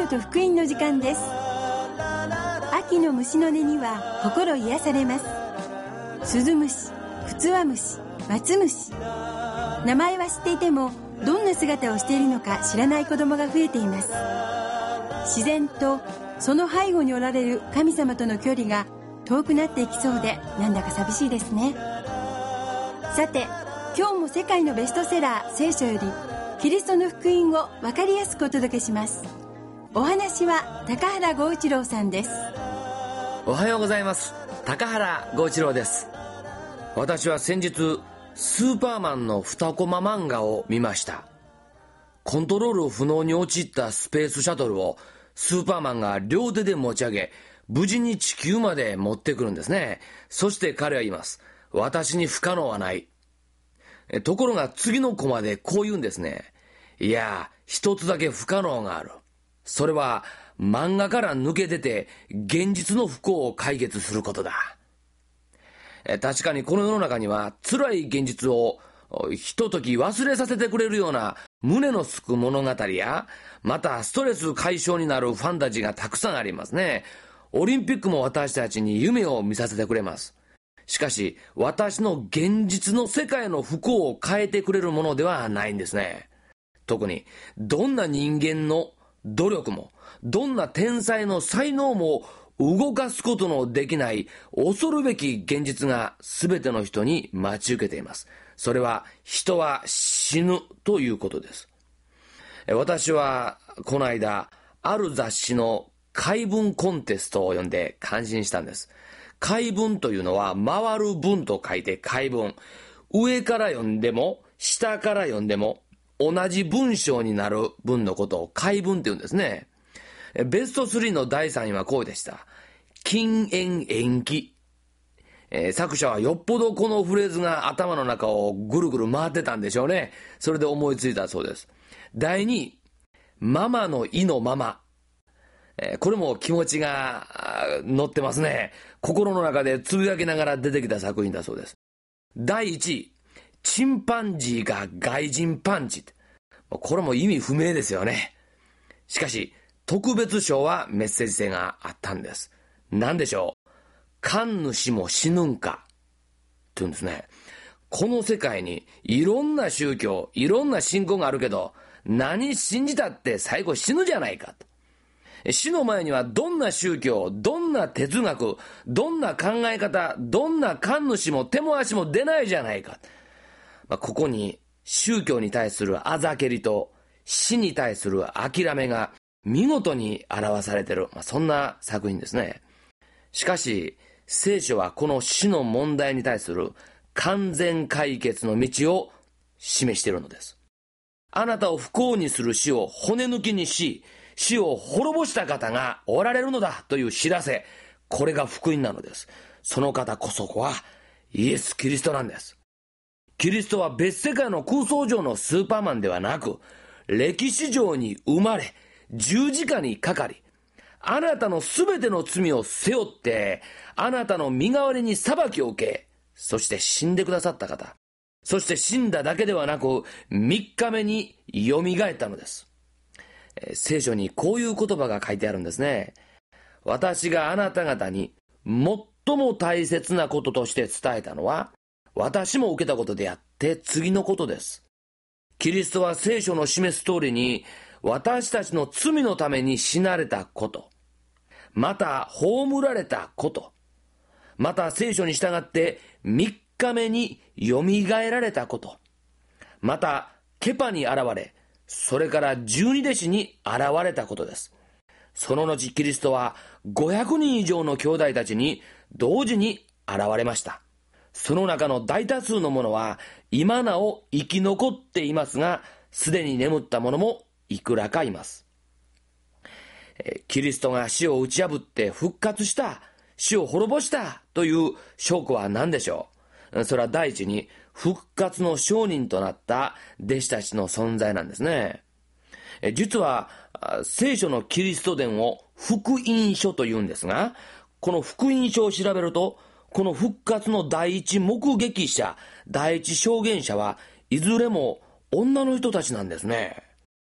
と福音の時間です。秋の虫の音には心癒されます。スズムシ、フツワムシ、マツムシ、名前は知っていてもどんな姿をしているのか知らない子供が増えています。自然とその背後におられる神様との距離が遠くなっていきそうで、なんだか寂しいですね。さて、今日も世界のベストセラー聖書よりキリストの福音を分かりやすくお届けします。お話は高原剛一郎さんです。 おはようございます。高原剛一郎です。私は先日スーパーマンの2コマ漫画を見ました。コントロール不能に陥ったスペースシャトルをスーパーマンが両手で持ち上げ、無事に地球まで持ってくるんですね。そして彼は言います。私に不可能はない。ところが次のコマでこう言うんですね。いや、一つだけ不可能がある。それは漫画から抜け出て現実の不幸を解決することだ。確かにこの世の中には辛い現実をひととき忘れさせてくれるような胸のすく物語や、またストレス解消になるファンタジーがたくさんありますね。オリンピックも私たちに夢を見させてくれます。しかし私の現実の世界の不幸を変えてくれるものではないんですね。特にどんな人間の努力もどんな天才の才能も動かすことのできない恐るべき現実が全ての人に待ち受けています。それは人は死ぬということです。私はこの間ある雑誌の回文コンテストを読んで感心したんです。回文というのは回る文と書いて回文。上から読んでも下から読んでも同じ文章になる文のことを回文って言うんですね。ベスト3の第3位はこうでした。禁煙延期。作者はよっぽどこのフレーズが頭の中をぐるぐる回ってたんでしょうね。それで思いついたそうです。第2位、ママの意のまま。これも気持ちが乗ってますね。心の中でつぶやきながら出てきた作品だそうです。第1位、チンパンジーが外人パンチ。これも意味不明ですよね。しかし特別賞はメッセージ性があったんです。何でしょう。神主も死ぬんかって言うんですね。この世界にいろんな宗教、いろんな信仰があるけど、何信じたって最後死ぬじゃないかと。死の前にはどんな宗教、どんな哲学、どんな考え方、どんな神主も手も足も出ないじゃないか。ここに宗教に対するあざけりと死に対する諦めが見事に表されている、そんな作品ですね。しかし聖書はこの死の問題に対する完全解決の道を示しているのです。あなたを不幸にする死を骨抜きにし、死を滅ぼした方がおられるのだという知らせ、これが福音なのです。その方こそはイエス・キリストなんです。キリストは別世界の空想上のスーパーマンではなく、歴史上に生まれ十字架にかかり、あなたのすべての罪を背負って、あなたの身代わりに裁きを受け、そして死んでくださった方。そして死んだだけではなく、3日目によみがえったのです。聖書にこういう言葉が書いてあるんですね。私があなた方に最も大切なこととして伝えたのは、私も受けたことであって次のことです。キリストは聖書の示す通りに、私たちの罪のために死なれたこと、また葬られたこと、また聖書に従って3日目によみがえられたこと、またケパに現れ、それから12弟子に現れたことです。その後キリストは500人以上の兄弟たちに同時に現れました。その中の大多数の者は今なお生き残っていますが、すでに眠った者もいくらかいます。キリストが死を打ち破って復活した、死を滅ぼしたという証拠は何でしょう。それは第一に復活の証人となった弟子たちの存在なんですね。実は聖書のキリスト伝を福音書というんですが、この福音書を調べると、この復活の第一目撃者、第一証言者はいずれも女の人たちなんですね。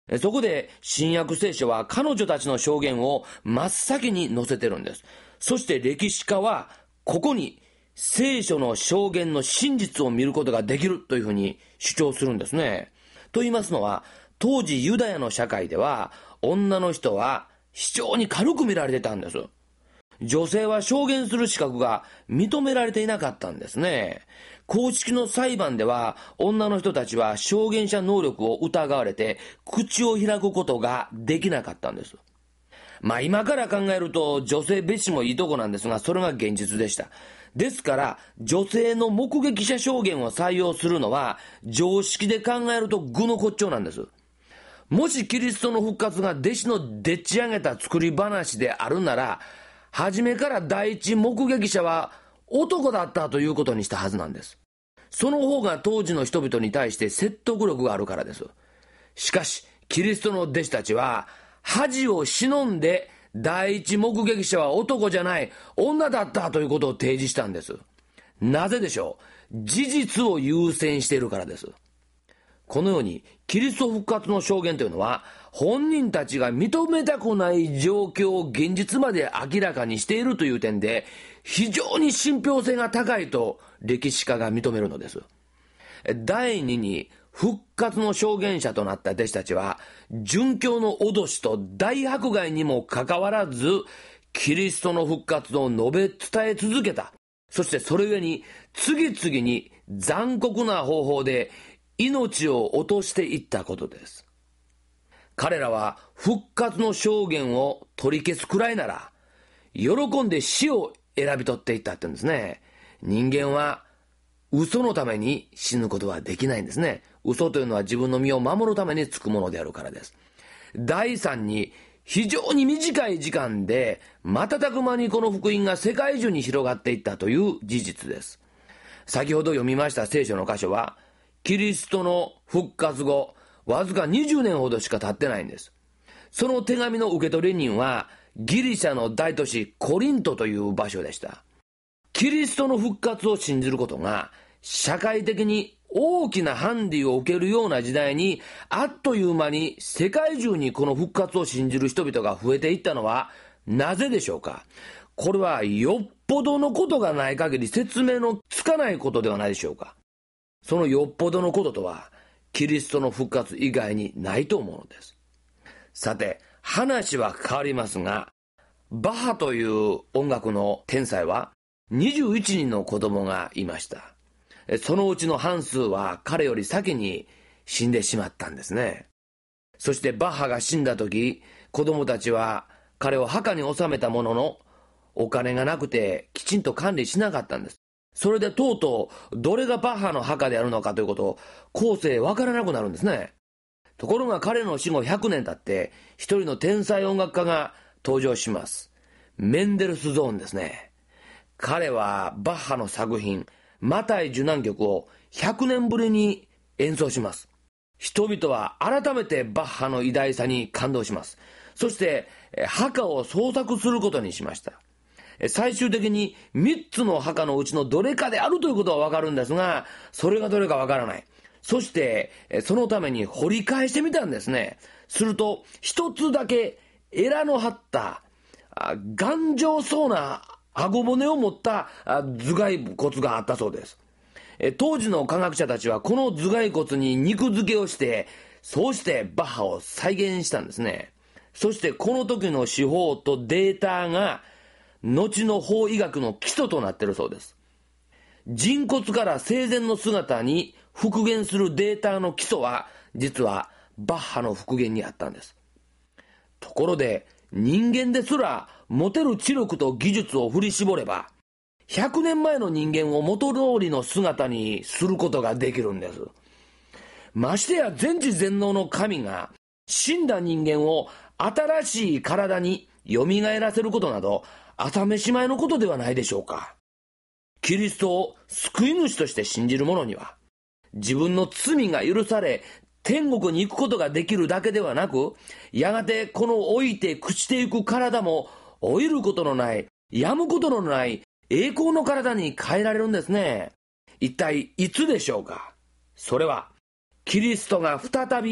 そこで新約聖書は彼女たちの証言を真っ先に載せてるんです。そして歴史家はここに聖書の証言の真実を見ることができるというふうに主張するんですね。と言いますのは、当時ユダヤの社会では女の人は非常に軽く見られてたんです。女性は証言する資格が認められていなかったんですね。公式の裁判では女の人たちは証言者能力を疑われて口を開くことができなかったんです。今から考えると女性蔑視もいいとこなんですが、それが現実でした。ですから女性の目撃者証言を採用するのは常識で考えると愚の骨頂なんです。もしキリストの復活が弟子のでっち上げた作り話であるなら、初めから第一目撃者は男だったということにしたはずなんです。その方が当時の人々に対して説得力があるからです。しかしキリストの弟子たちは恥を忍んで第一目撃者は男じゃない女だったということを提示したんです。なぜでしょう。事実を優先しているからです。このようにキリスト復活の証言というのは本人たちが認めたくない状況を現実まで明らかにしているという点で非常に信憑性が高いと歴史家が認めるのです。第二に復活の証言者となった弟子たちは殉教の脅しと大迫害にもかかわらずキリストの復活を述べ伝え続けた。そしてそれゆえに次々に残酷な方法で命を落としていったことです。彼らは復活の証言を取り消すくらいなら喜んで死を選び取っていったって言うんですね。人間は嘘のために死ぬことはできないんですね。嘘というのは自分の身を守るためにつくものであるからです。第三に非常に短い時間で瞬く間にこの福音が世界中に広がっていったという事実です。先ほど読みました聖書の箇所はキリストの復活後わずか20年ほどしか経ってないんです。その手紙の受け取り人はギリシャの大都市コリントという場所でした。キリストの復活を信じることが社会的に大きなハンディを受けるような時代にあっという間に世界中にこの復活を信じる人々が増えていったのはなぜでしょうか。これはよっぽどのことがない限り説明のつかないことではないでしょうか。そのよっぽどのこととはキリストの復活以外にないと思うのです。さて話は変わりますが、バッハという音楽の天才は21人の子供がいました。そのうちの半数は彼より先に死んでしまったんですね。そしてバッハが死んだ時、子供たちは彼を墓に納めたもののお金がなくてきちんと管理しなかったんです。それでとうとうどれがバッハの墓であるのかということを後世わからなくなるんですね。ところが彼の死後100年経って一人の天才音楽家が登場します。メンデルスゾーンですね。彼はバッハの作品マタイ受難曲を100年ぶりに演奏します。人々は改めてバッハの偉大さに感動します。そして墓を捜索することにしました。最終的に3つの墓のうちのどれかであるということはわかるんですが、それがどれかわからない。そしてそのために掘り返してみたんですね。すると一つだけエラの張った頑丈そうな顎骨を持った頭蓋骨があったそうです。当時の科学者たちはこの頭蓋骨に肉付けをして、そうしてバッハを再現したんですね。そしてこの時の手法とデータが後の法医学の基礎となっているそうです。人骨から生前の姿に復元するデータの基礎は実はバッハの復元にあったんです。ところで人間ですら持てる知力と技術を振り絞れば100年前の人間を元通りの姿にすることができるんです。ましてや全知全能の神が死んだ人間を新しい体に蘇らせることなど朝飯前のことではないでしょうか。キリストを救い主として信じる者には自分の罪が許され天国に行くことができるだけではなく、やがてこの老いて朽ちていく体も老いることのない、病むことのない栄光の体に変えられるんですね。一体いつでしょうか。それはキリストが再び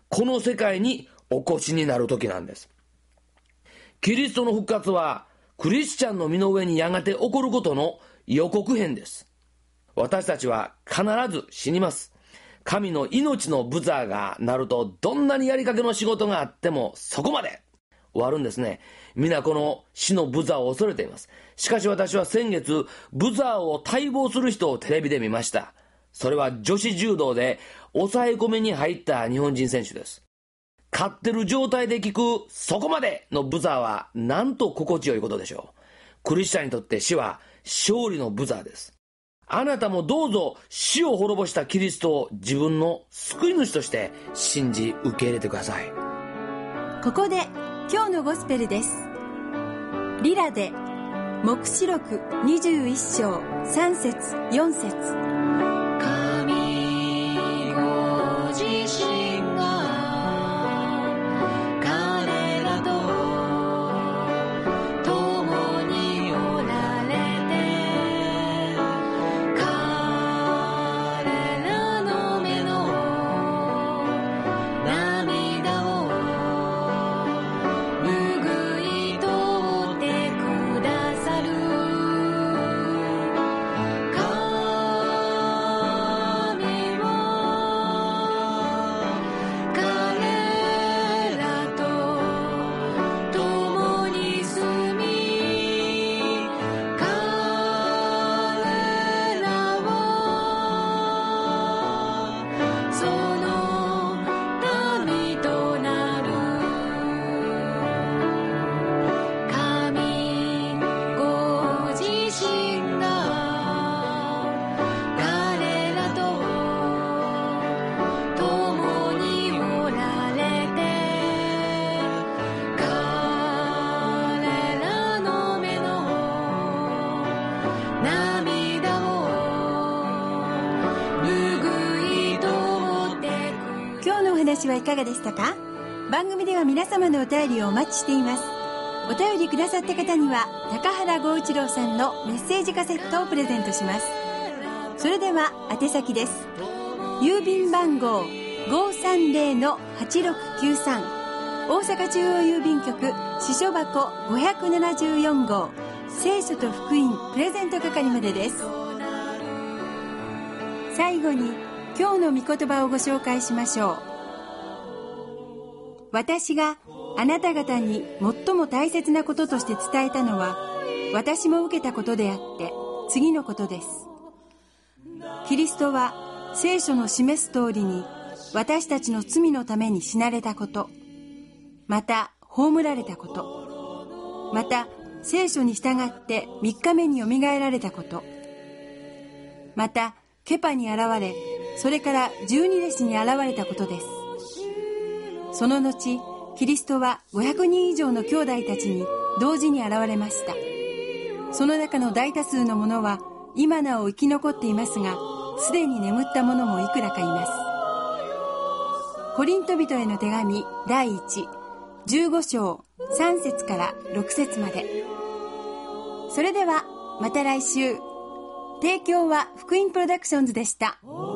この世界にお越しになる時なんです。キリストの復活はクリスチャンの身の上にやがて起こることの予告編です。私たちは必ず死にます。神の命のブザーが鳴ると、どんなにやりかけの仕事があってもそこまで終わるんですね。皆この死のブザーを恐れています。しかし私は先月、ブザーを待望する人をテレビで見ました。それは女子柔道で抑え込みに入った日本人選手です。勝ってる状態で聞くそこまでのブザーはなんと心地よいことでしょう。クリスチャンにとって死は勝利のブザーです。あなたもどうぞ死を滅ぼしたキリストを自分の救い主として信じ受け入れてください。 ここで今日のゴスペルです。リラで黙示録21章3節4節。 神ご自身が彼らと共におられて、彼らの目の涙を拭い取ってくださる。 話はいかがでしたか？番組では皆様のお便りをお待ちしています。お便りくださった方には高原剛一郎さんのメッセージカセットをプレゼントします。それでは宛先です。郵便番号 530-8693 大阪中央郵便局支所箱574号聖書と福音プレゼント係までです。最後に今日の御言葉をご紹介しましょう。私があなた方に最も大切なこととして伝えたのは、私も受けたことであって次のことです。キリストは聖書の示す通りに私たちの罪のために死なれたこと、また葬られたこと、また聖書に従って3日目によみがえられたこと、またケパに現れ、それから12弟子に現れたことです。その後、キリストは500人以上の兄弟たちに同時に現れました。その中の大多数の者は今なお生き残っていますが、すでに眠った者もいくらかいます。コリント人への手紙第1、15章3節から6節まで。それではまた来週。提供は福音プロダクションズでした。